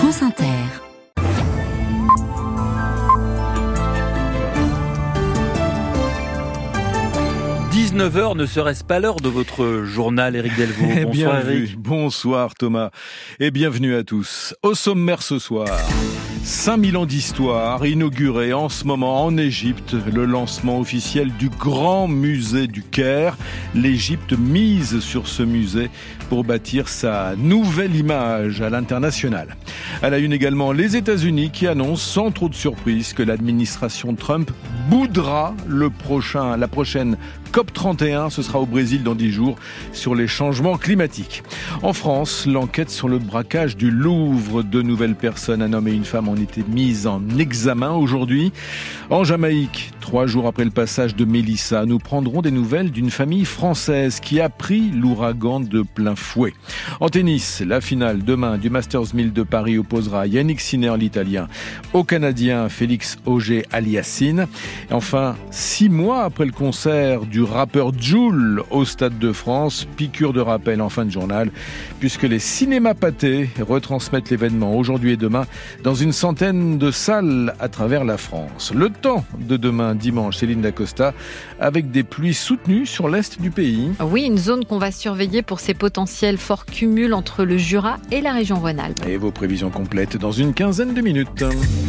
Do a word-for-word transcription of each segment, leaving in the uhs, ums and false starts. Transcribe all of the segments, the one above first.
France Inter. dix-neuf heures, ne serait-ce pas l'heure de votre journal, Éric Delvaux? Bonsoir Éric. Bonsoir Thomas et bienvenue à tous. Au sommaire ce soir, cinq mille ans d'histoire, inauguré en ce moment en Égypte, le lancement officiel du grand musée du Caire. L'Égypte mise sur ce musée pour bâtir sa nouvelle image à l'international. À la une également, les États-Unis qui annoncent sans trop de surprise que l'administration Trump boudera le prochain, la prochaine COP trente et un, ce sera au Brésil dans dix jours, sur les changements climatiques. En France, l'enquête sur le braquage du Louvre, deux nouvelles personnes, un homme et une femme, ont été mises en examen aujourd'hui. En Jamaïque, trois jours après le passage de Mélissa, nous prendrons des nouvelles d'une famille française qui a pris l'ouragan de plein fouet. En tennis, la finale demain du Masters mille de Paris opposera Yannick Sinner, l'Italien, au Canadien Félix Auger-Aliassime. Et enfin, six mois après le concert du rappeur Jul au Stade de France, piqûre de rappel en fin de journal, puisque les cinémas pâtés retransmettent l'événement aujourd'hui et demain dans une centaine de salles à travers la France. Le temps de demain, dimanche, Céline Dacosta, avec des pluies soutenues sur l'est du pays. Oui, une zone qu'on va surveiller pour ses potentiels forts cumuls entre le Jura et la région Rhône-Alpes. Et vos prévisions complètes dans une quinzaine de minutes.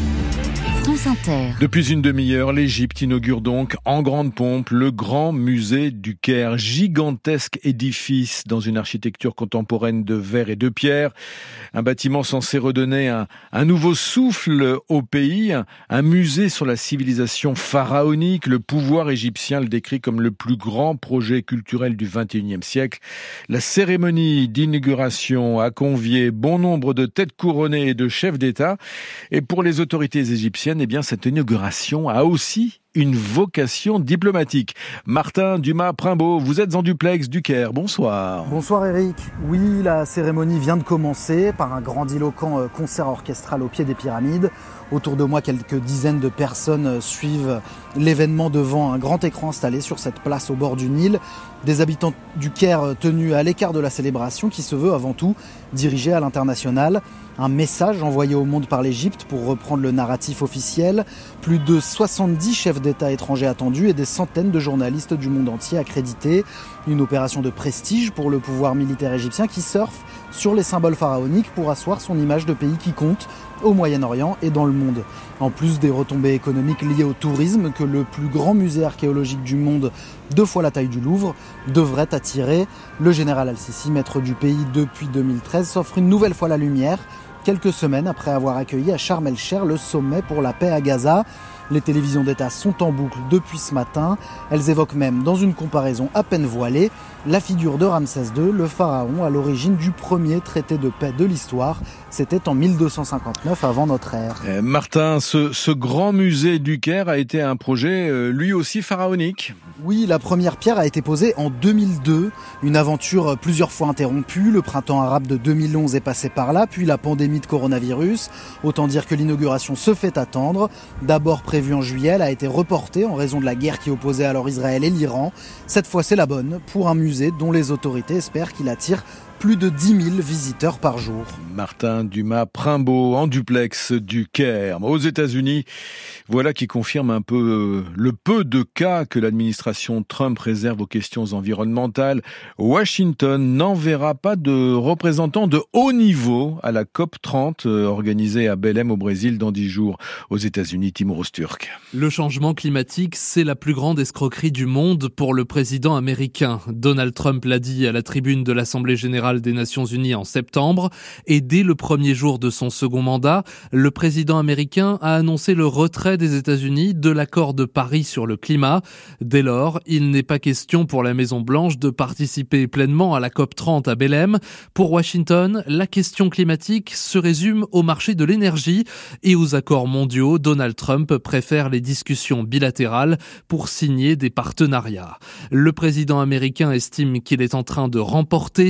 France Inter. Depuis une demi-heure, l'Égypte inaugure donc en grande pompe le grand musée du Caire. Gigantesque édifice dans une architecture contemporaine de verre et de pierre. Un bâtiment censé redonner un, un nouveau souffle au pays. Un, un musée sur la civilisation pharaonique. Le pouvoir égyptien le décrit comme le plus grand projet culturel du vingt et unième siècle. La cérémonie d'inauguration a convié bon nombre de têtes couronnées et de chefs d'État. Et pour les autorités égyptiennes, eh bien, cette inauguration a aussi une vocation diplomatique. Martin Dumas-Primbaud, vous êtes en duplex du Caire. Bonsoir. Bonsoir Eric. Oui, la cérémonie vient de commencer par un grandiloquent concert orchestral au pied des pyramides. Autour de moi, quelques dizaines de personnes suivent l'événement devant un grand écran installé sur cette place au bord du Nil. Des habitants du Caire tenus à l'écart de la célébration qui se veut avant tout dirigée à l'international. Un message envoyé au monde par l'Égypte pour reprendre le narratif officiel. Plus de soixante-dix chefs d'État étrangers attendus et des centaines de journalistes du monde entier accrédités. Une opération de prestige pour le pouvoir militaire égyptien qui surfe sur les symboles pharaoniques pour asseoir son image de pays qui compte au Moyen-Orient et dans le monde. En plus des retombées économiques liées au tourisme que le plus grand musée archéologique du monde, deux fois la taille du Louvre, devrait attirer, le général Al-Sisi, maître du pays depuis deux mille treize, s'offre une nouvelle fois la lumière, quelques semaines après avoir accueilli à Sharm el-Sheikh le sommet pour la paix à Gaza. Les télévisions d'État sont en boucle depuis ce matin. Elles évoquent même, dans une comparaison à peine voilée, la figure de Ramsès deux, le pharaon à l'origine du premier traité de paix de l'histoire. C'était en mille deux cent cinquante-neuf avant notre ère. Euh, Martin, ce, ce grand musée du Caire a été un projet euh, lui aussi pharaonique. Oui, la première pierre a été posée en deux mille deux. Une aventure plusieurs fois interrompue. Le printemps arabe de deux mille onze est passé par là, puis la pandémie de coronavirus. Autant dire que l'inauguration se fait attendre. D'abord prévue en juillet, elle a été reportée en raison de la guerre qui opposait alors Israël et l'Iran. Cette fois, c'est la bonne pour un musée dont les autorités espèrent qu'il attire plus de dix mille visiteurs par jour. Martin Dumas-Primbaud en duplex du Caire. Aux États-Unis, voilà qui confirme un peu le peu de cas que l'administration Trump réserve aux questions environnementales. Washington n'enverra pas de représentants de haut niveau à la COP trente organisée à Belém au Brésil dans dix jours. Aux États-Unis, Timur Öztürk. Le changement climatique, c'est la plus grande escroquerie du monde pour le président américain. Donald Trump l'a dit à la tribune de l'Assemblée générale des Nations Unies en septembre, et dès le premier jour de son second mandat, le président américain a annoncé le retrait des États-Unis de l'accord de Paris sur le climat. Dès lors, il n'est pas question pour la Maison-Blanche de participer pleinement à la COP trente à Belém. Pour Washington, la question climatique se résume au marché de l'énergie et aux accords mondiaux. Donald Trump préfère les discussions bilatérales pour signer des partenariats. Le président américain estime qu'il est en train de remporter sa bataille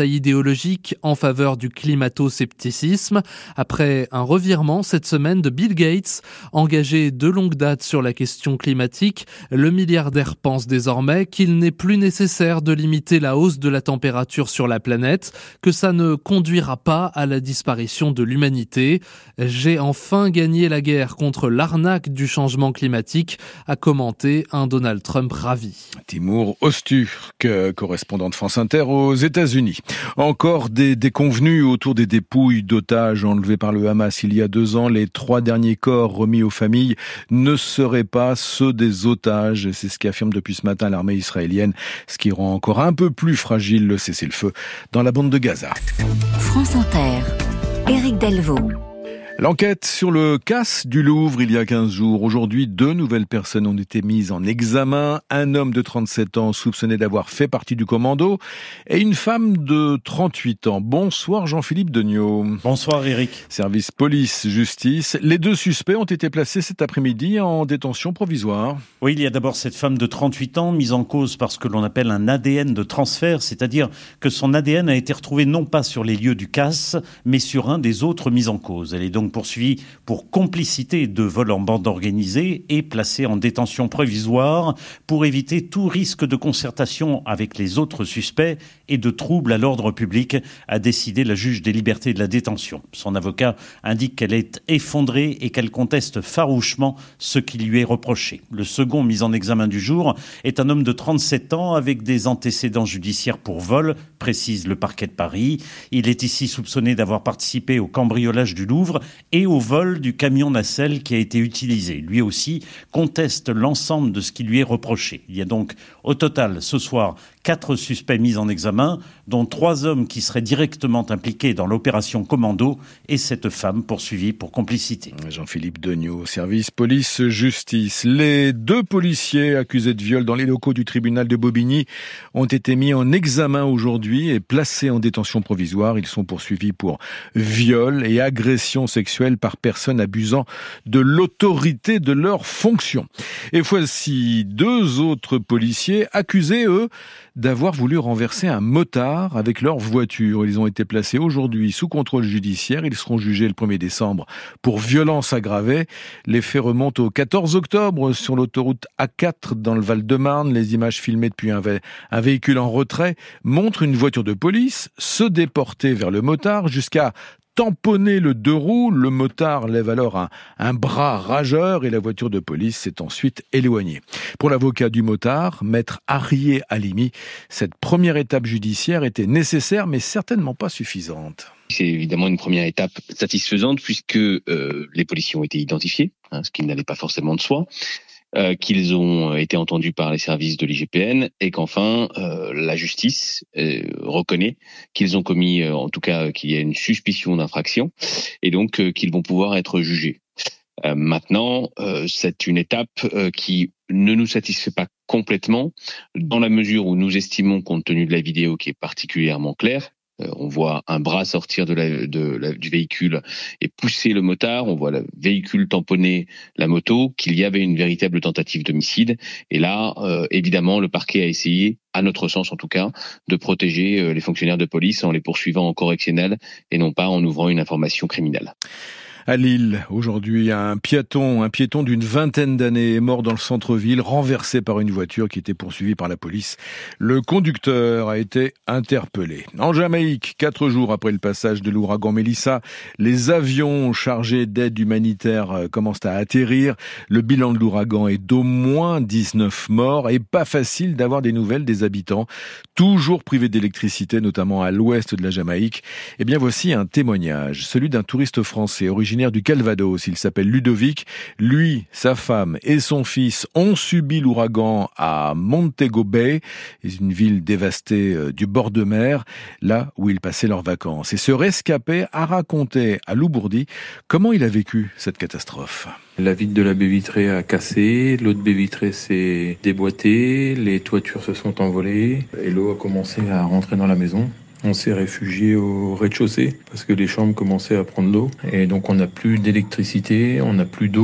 bataille idéologique en faveur du climato-scepticisme. Après un revirement cette semaine de Bill Gates, engagé de longue date sur la question climatique, le milliardaire pense désormais qu'il n'est plus nécessaire de limiter la hausse de la température sur la planète, que ça ne conduira pas à la disparition de l'humanité. J'ai enfin gagné la guerre contre l'arnaque du changement climatique, a commenté un Donald Trump ravi. Timur Öztürk, correspondant de France Inter aux États-Unis. Encore des déconvenus autour des dépouilles d'otages enlevés par le Hamas il y a deux ans. Les trois derniers corps remis aux familles ne seraient pas ceux des otages. C'est ce qu'affirme depuis ce matin l'armée israélienne, ce qui rend encore un peu plus fragile le cessez-le-feu dans la bande de Gaza. France Inter, Éric Delvaux. L'enquête sur le casse du Louvre il y a quinze jours. Aujourd'hui, deux nouvelles personnes ont été mises en examen. Un homme de trente-sept ans soupçonné d'avoir fait partie du commando et une femme de trente-huit ans. Bonsoir Jean-Philippe Degnaud. Bonsoir Eric. Service police-justice. Les deux suspects ont été placés cet après-midi en détention provisoire. Oui, il y a d'abord cette femme de trente-huit ans mise en cause par ce que l'on appelle un A D N de transfert, c'est-à-dire que son A D N a été retrouvé non pas sur les lieux du casse, mais sur un des autres mis en cause. Elle est donc poursuivie pour complicité de vol en bande organisée et placée en détention provisoire pour éviter tout risque de concertation avec les autres suspects et de trouble à l'ordre public, a décidé la juge des libertés de la détention. Son avocat indique qu'elle est effondrée et qu'elle conteste farouchement ce qui lui est reproché. Le second mis en examen du jour est un homme de trente-sept ans avec des antécédents judiciaires pour vol, précise le parquet de Paris. Il est ici soupçonné d'avoir participé au cambriolage du Louvre et au vol du camion nacelle qui a été utilisé. Lui aussi conteste l'ensemble de ce qui lui est reproché. Il y a donc au total ce soir quatre suspects mis en examen, dont trois hommes qui seraient directement impliqués dans l'opération Commando et cette femme poursuivie pour complicité. Jean-Philippe Degnaud, service police-justice. Les deux policiers accusés de viol dans les locaux du tribunal de Bobigny ont été mis en examen aujourd'hui et placés en détention provisoire. Ils sont poursuivis pour viol et agression sexuelle par personne abusant de l'autorité de leur fonction. Et voici deux autres policiers accusés, eux, d'avoir voulu renverser un motard avec leur voiture. Ils ont été placés aujourd'hui sous contrôle judiciaire. Ils seront jugés le premier décembre pour violence aggravée. Les faits remontent au quatorze octobre sur l'autoroute A quatre dans le Val-de-Marne. Les images filmées depuis un, vé- un véhicule en retrait montrent une voiture de police se déporter vers le motard jusqu'à tamponner le deux roues. Le motard lève alors un, un bras rageur et la voiture de police s'est ensuite éloignée. Pour l'avocat du motard, maître Arié Halimi, cette première étape judiciaire était nécessaire mais certainement pas suffisante. C'est évidemment une première étape satisfaisante puisque euh, les policiers ont été identifiés, hein, ce qui n'allait pas forcément de soi. Euh, qu'ils ont été entendus par les services de l'I G P N et qu'enfin euh, la justice euh, reconnaît qu'ils ont commis, euh, en tout cas qu'il y a une suspicion d'infraction et donc euh, qu'ils vont pouvoir être jugés. Euh, maintenant, euh, c'est une étape euh, qui ne nous satisfait pas complètement dans la mesure où nous estimons, compte tenu de la vidéo qui est particulièrement claire, Euh, on voit un bras sortir de la, de la, du véhicule et pousser le motard. On voit le véhicule tamponner la moto, qu'il y avait une véritable tentative d'homicide. Et là, euh, évidemment, le parquet a essayé, à notre sens en tout cas, de protéger euh, les fonctionnaires de police en les poursuivant en correctionnel et non pas en ouvrant une information criminelle. À Lille, aujourd'hui, un piéton, un piéton d'une vingtaine d'années est mort dans le centre-ville, renversé par une voiture qui était poursuivie par la police. Le conducteur a été interpellé. En Jamaïque, quatre jours après le passage de l'ouragan Mélissa, les avions chargés d'aide humanitaire commencent à atterrir. Le bilan de l'ouragan est d'au moins dix-neuf morts et pas facile d'avoir des nouvelles des habitants, toujours privés d'électricité, notamment à l'ouest de la Jamaïque. Eh bien, voici un témoignage, celui d'un touriste français originaire du Calvados. Il s'appelle Ludovic. Lui, sa femme et son fils ont subi l'ouragan à Montego Bay, une ville dévastée du bord de mer, là où ils passaient leurs vacances. Et ce rescapé a raconté à Loubourdi comment il a vécu cette catastrophe. La vitre de la baie vitrée a cassé, l'autre baie vitrée s'est déboîtée, les toitures se sont envolées et l'eau a commencé à rentrer dans la maison. On s'est réfugié au rez-de-chaussée parce que les chambres commençaient à prendre l'eau. Et donc on n'a plus d'électricité, on n'a plus d'eau.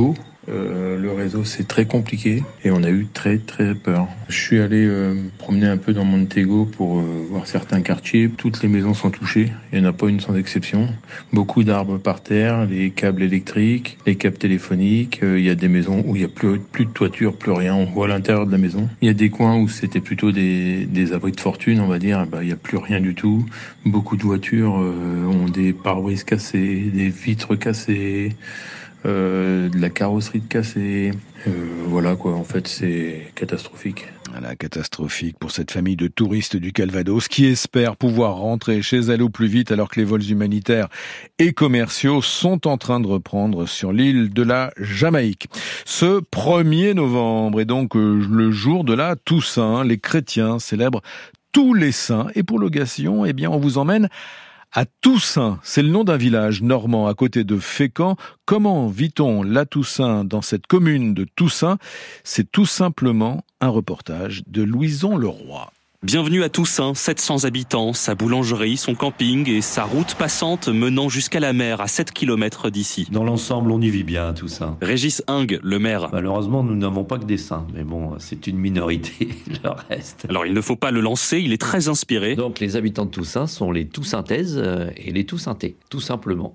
Euh, le réseau, c'est très compliqué et on a eu très très peur. Je suis allé euh, me promener un peu dans Montego pour euh, voir certains quartiers. Toutes les maisons sont touchées, il n'y en a pas une sans exception. Beaucoup d'arbres par terre, les câbles électriques, les câbles téléphoniques. Euh, il y a des maisons où il n'y a plus, plus de toiture, plus rien. On voit l'intérieur de la maison. Il y a des coins où c'était plutôt des, des abris de fortune, on va dire. Bah, il n'y a plus rien du tout. Beaucoup de voitures euh, ont des pare-brises cassées, des vitres cassées. Euh, de la carrosserie de cassée, euh, voilà quoi, en fait c'est catastrophique. Voilà, catastrophique pour cette famille de touristes du Calvados qui espère pouvoir rentrer chez elle au plus vite alors que les vols humanitaires et commerciaux sont en train de reprendre sur l'île de la Jamaïque. Ce premier novembre est donc le jour de la Toussaint. Les chrétiens célèbrent tous les saints et pour l'occasion, eh bien on vous emmène à Toussaint, c'est le nom d'un village normand à côté de Fécamp. Comment vit-on la Toussaint dans cette commune de Toussaint ? C'est tout simplement un reportage de Louison Leroy. Bienvenue à Toussaint, sept cents habitants, sa boulangerie, son camping et sa route passante menant jusqu'à la mer à sept kilomètres d'ici. Dans l'ensemble, on y vit bien à Toussaint. Régis Hingue, le maire. Malheureusement, nous n'avons pas que des saints, mais bon, c'est une minorité, le reste. Alors il ne faut pas le lancer, il est très inspiré. Donc les habitants de Toussaint sont les Toussaintaises et les Toussaintais, tout simplement.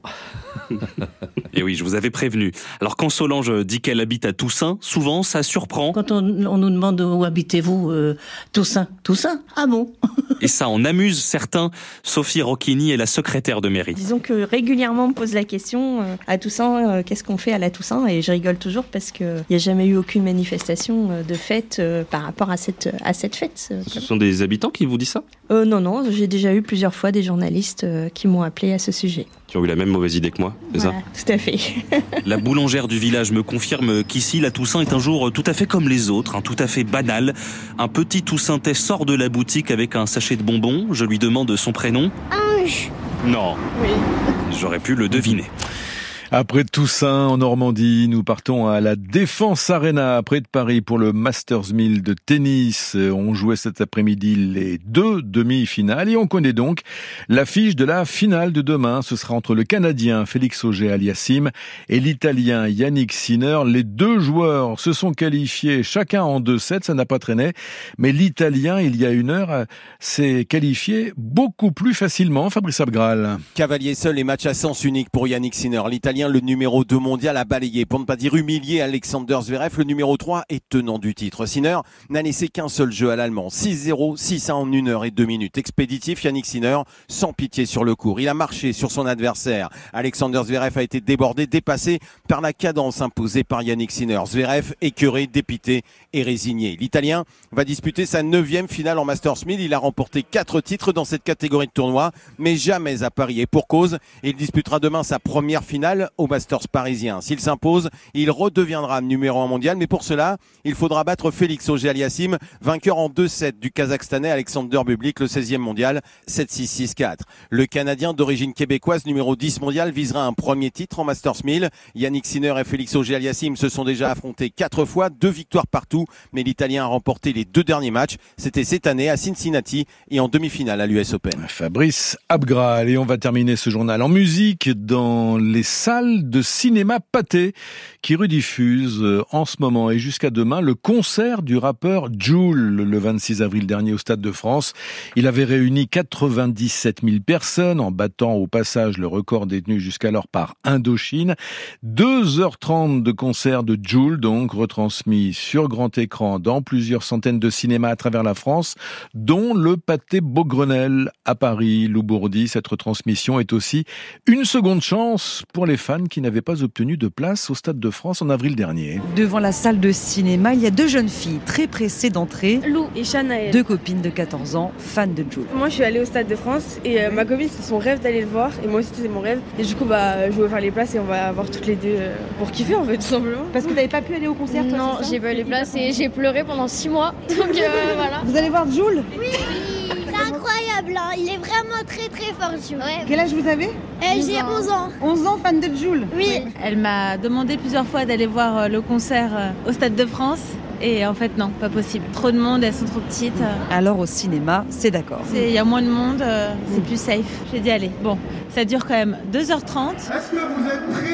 Et oui, je vous avais prévenu. Alors quand Solange dit qu'elle habite à Toussaint, souvent ça surprend. Quand on, on nous demande où habitez-vous, euh, Toussaint, Toussaint. Ah bon? Et ça en amuse certains. Sophie Rocchini est la secrétaire de mairie. Disons que régulièrement on me pose la question euh, à Toussaint, euh, qu'est-ce qu'on fait à la Toussaint? Et je rigole toujours parce qu'il n'y a jamais eu aucune manifestation euh, de fête euh, par rapport à cette, à cette fête. Euh, Ce sont des habitants qui vous disent ça? euh, Non, non, j'ai déjà eu plusieurs fois des journalistes euh, qui m'ont appelé à ce sujet. Qui ont eu la même mauvaise idée que moi, c'est voilà, ça? Tout à fait. La boulangère du village me confirme qu'ici, la Toussaint est un jour tout à fait comme les autres, hein, tout à fait banal. Un petit Toussaintais sort de la boutique avec un sachet de bonbons. Je lui demande son prénom. Ange. Non. Oui. J'aurais pu le deviner. Après Toussaint, en Normandie, nous partons à la Défense Arena, près de Paris, pour le Masters mille de tennis. On jouait cet après-midi les deux demi-finales et on connaît donc l'affiche de la finale de demain. Ce sera entre le Canadien Félix Auger-Aliassime et l'Italien Yannick Sinner. Les deux joueurs se sont qualifiés chacun en deux sets, ça n'a pas traîné. Mais l'Italien, il y a une heure, s'est qualifié beaucoup plus facilement. Fabrice Abgral. Cavalier seul et match à sens unique pour Yannick Sinner. L'Italien, le numéro deux mondial, a balayé, pour ne pas dire humilié, Alexander Zverev, le numéro trois et tenant du titre. Sinner n'a laissé qu'un seul jeu à l'Allemand. six zéro, six un en une heure et deux minutes. Expéditif, Yannick Sinner, sans pitié sur le court. Il a marché sur son adversaire. Alexander Zverev a été débordé, dépassé par la cadence imposée par Yannick Sinner. Zverev, écœuré, dépité et résigné. L'Italien va disputer sa neuvième finale en Masters mille. Il a remporté quatre titres dans cette catégorie de tournoi, mais jamais à Paris. Et pour cause, il disputera demain sa première finale au Masters parisien. S'il s'impose, il redeviendra numéro un mondial, mais pour cela, il faudra battre Félix Auger-Aliassime, vainqueur en deux sets du Kazakhstanais Alexander Bublik, le seizième mondial, sept six six quatre. Le Canadien d'origine québécoise, numéro dix mondial, visera un premier titre en Masters mille. Yannick Sinner et Félix Auger-Aliassime se sont déjà affrontés quatre fois, deux victoires partout, mais l'Italien a remporté les deux derniers matchs. C'était cette année à Cincinnati et en demi-finale à l'U S Open. Fabrice Abgral, et on va terminer ce journal en musique dans les salles de cinéma Pathé qui rediffuse en ce moment et jusqu'à demain le concert du rappeur Jul le vingt-six avril dernier au Stade de France. Il avait réuni quatre-vingt-dix-sept mille personnes en battant au passage le record détenu jusqu'alors par Indochine. deux heures trente de concert de Jul, donc retransmis sur grand écran dans plusieurs centaines de cinémas à travers la France, dont le Pathé Beaugrenelle à Paris, Loubourdi. Cette retransmission est aussi une seconde chance pour les fans qui n'avaient pas obtenu de place au Stade de France en avril dernier. Devant la salle de cinéma, il y a deux jeunes filles très pressées d'entrer. Lou et Shanaël. Deux copines de quatorze ans, fans de Jul. Moi, je suis allée au Stade de France et euh, ma copine, c'est son rêve d'aller le voir. Et moi aussi, c'est mon rêve. Et du coup, bah, je vais faire les places et on va avoir toutes les deux euh, pour kiffer, en fait, tout simplement. Parce que vous n'avez pas pu aller au concert, toi? Non, j'ai pas eu les places et j'ai pleuré pendant six mois. Donc euh, voilà. Vous allez voir Jul? Oui, c'est incroyable, hein. Il est vraiment très très fort, Jul. Ouais. Quel âge vous avez? euh, J'ai onze ans. onze ans, fan de Jul? Oui. oui. Elle m'a demandé plusieurs fois d'aller voir le concert au Stade de France. Et en fait, non, pas possible. Trop de monde, elles sont trop petites. Alors au cinéma, c'est d'accord. Il y a moins de monde, c'est plus safe. J'ai dit, allez, bon, ça dure quand même deux heures trente. Est-ce que vous êtes prêts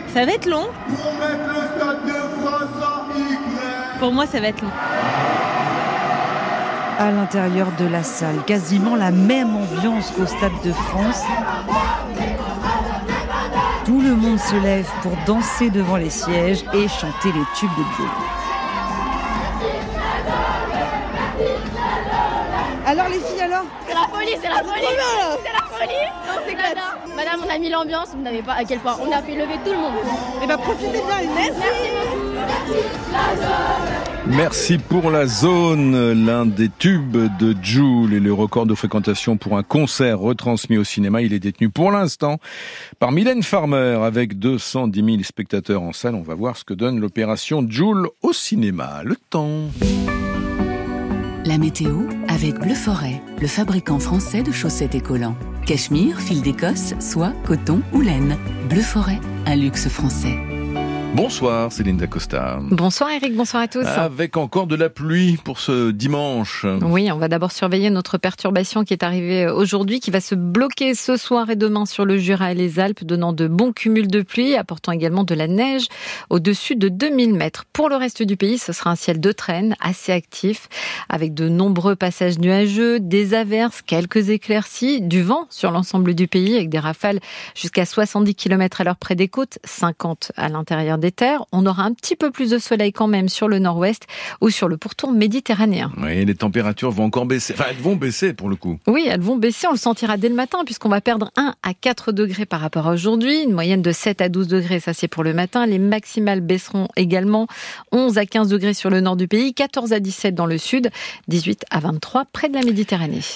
Ça va être long. Pour mettre le Stade de France en Y. Pour moi, ça va être long. À l'intérieur de la salle, quasiment la même ambiance qu'au Stade de France. Tout le monde se lève pour danser devant les sièges et chanter les tubes de Joe. Alors les filles, alors? C'est la folie, c'est la folie. C'est la folie. Non, c'est clair. Madame, on a mis l'ambiance, vous n'avez pas à quel point. On a fait lever tout le monde. Eh ben profitez bien, Inès. Merci beaucoup. Merci pour la zone, l'un des tubes de Jul et le record de fréquentation pour un concert retransmis au cinéma. Il est détenu pour l'instant par Mylène Farmer avec deux cent dix mille spectateurs en salle. On va voir ce que donne l'opération Jul au cinéma. Le temps. La météo avec Bleu Forêt, le fabricant français de chaussettes et collants. Cachemire, fil d'Écosse, soie, coton ou laine. Bleu Forêt, un luxe français. Bonsoir Céline Dacosta. Bonsoir Eric, bonsoir à tous. Avec encore de la pluie pour ce dimanche. Oui, on va d'abord surveiller notre perturbation qui est arrivée aujourd'hui, qui va se bloquer ce soir et demain sur le Jura et les Alpes, donnant de bons cumuls de pluie, apportant également de la neige au-dessus de deux mille mètres. Pour le reste du pays, ce sera un ciel de traîne assez actif, avec de nombreux passages nuageux, des averses, quelques éclaircies, du vent sur l'ensemble du pays, avec des rafales jusqu'à soixante-dix kilomètres à l'heure près des côtes, cinquante à l'intérieur des terres. On aura un petit peu plus de soleil quand même sur le nord-ouest ou sur le pourtour méditerranéen. Oui, les températures vont encore baisser. Enfin, elles vont baisser pour le coup. Oui, elles vont baisser. On le sentira dès le matin puisqu'on va perdre un à quatre degrés par rapport à aujourd'hui. Une moyenne de sept à douze degrés, ça c'est pour le matin. Les maximales baisseront également. onze à quinze degrés sur le nord du pays, quatorze à dix-sept dans le sud, dix-huit à vingt-trois près de la Méditerranée.